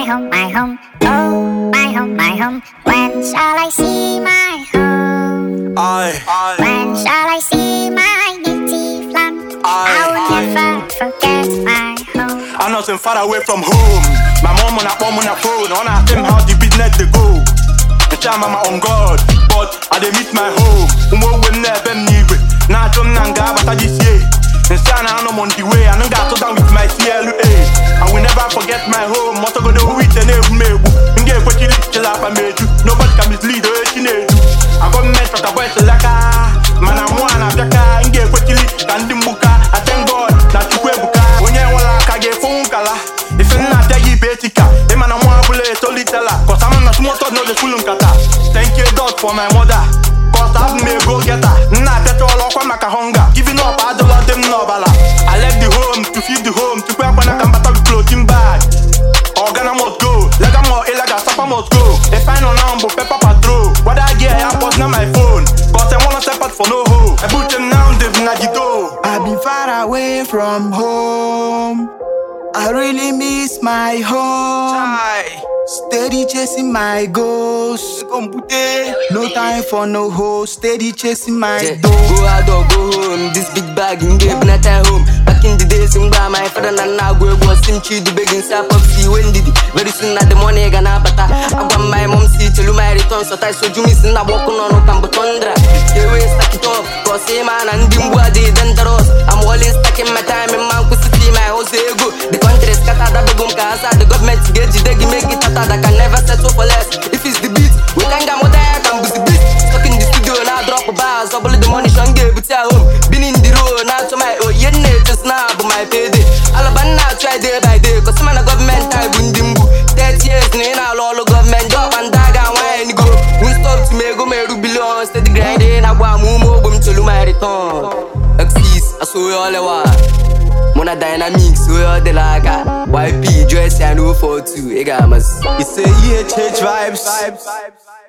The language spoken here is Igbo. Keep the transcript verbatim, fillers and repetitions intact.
home, my home. Oh, my home, my home. When shall I see my home? I, I, when shall I see my native land? I, I will I, never forget my home. I'm not so far away from home. My mom on a phone on a phone. On a film how the business they go. The time I'm on God, but I dey meet my home. Umo when never niwe. Na jom nanga but I just say. Insana I'm on the way. I don't got to down with my C L A. I will never forget my home. Moto go do it and every mebu. Nge kwa chili chila pa meju. Nobody can mislead the chinedu. I got met from the boy selaka. Man I'm one of jaka. Nge kwa chili kandimbuka. I thank God na chukwe buka. Onye wala kage phone kala. If you're not there, you betika. The man I'm one bullet solitala. Cause I'm not smart no the full kata. Thank you God for my mother. Cause I've made go get her. Nah petrol or kwa maka hunger. Giving up I don't want them no bala. I left the home to feed the home. To kwa na kambata with clothing bag. Organa must go. Lega mo elaga sapa must go. If I know now but pepper patrol. What I get I post na my phone. Cause I wanna step out for no hoe. I put them now they've na the door. I've been far away from home. I really miss my home. Chai. Steady chasing my goals. No time for no hoe. Steady chasing my yeah. dough. Go out or go home. This big bag in game not at home. Back in the days in bar my father and now go was sim chi the begging sap up see when did it. Very soon at the money gonna bata. I want my mom see till my return so I so you missing a walk on no cambotondra. Yeah we stack it up. Cause say man and dim body dangerous. I'm always stacking my time in man city my house ego. The country is scattered the boom casa. The government get you they make it that can never settle for less. If it's the beat, we can get more than I can boost the beat. Stuck in the studio now drop a bars. Double the money shan't give it at home. Been in the road now to my oh yeah just now but my payday. Alabama now try day by day. Cause man a government I win dimbu. thirty years in all all government job and dagger wine go. We stop to me go me rubillion. Steady grinding I want move more boom till my return. Axis I saw you all the while. Mona dynamics, we all the laga. Y P, dress and no for two, egamas. It's a E H H vibes. vibes.